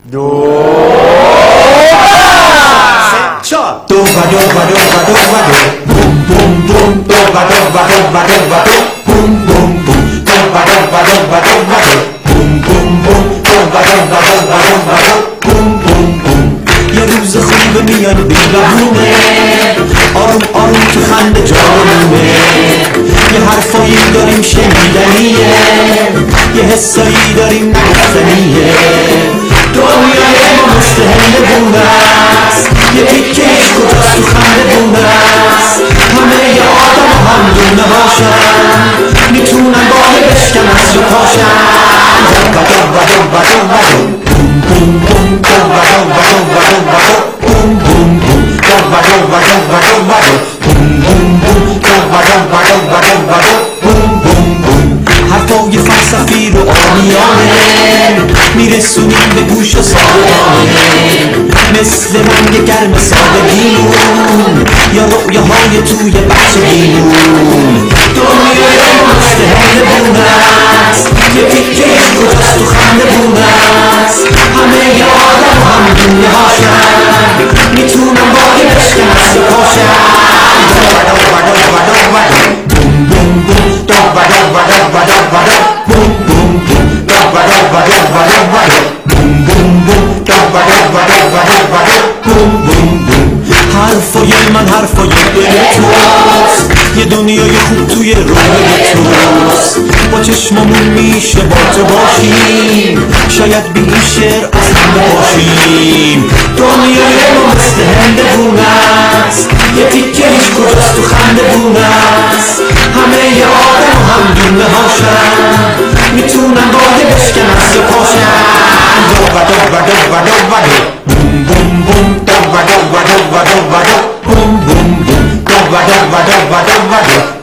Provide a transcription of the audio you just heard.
یه روز خوبه میاد بی‌بهونه، آروم آروم تو خنده جارمونه، یه حرفایی داریم شنیدنیه، یه حسایی داریم نگفتنیه. دنیای ما مثل هندونه است، یه تیکهش کجاست تو خندونه است. همه ی آدم هم دونه هاشن، میتونن باقی بشکنن و پاشن. حرفای فلسفی رو آمیانه میرسونیم به گوش صادقانه، مثل رنگ گرم سادگیمون یا رؤیاهای توی بچگیمون. دنیای ما مثل هندونه است، یه تیکهش کجاست تو خندونه است. همه ی آدم هم دونه هاشن، میتونن باقی بشکنن و پاشن. حرفای من حرفای دل توست، یه دنیای خوب توی روی توست. با چشممون میشه با تو باشیم، شاید بی این شعر اصلا باشیم. دنیای ما مثل هندونه است، یه تیکهش کجاست تو خندونه است. همه ی آدم هم دونه هاشن، میتونن باقی بشکنن و پاشن. Boom boom boom,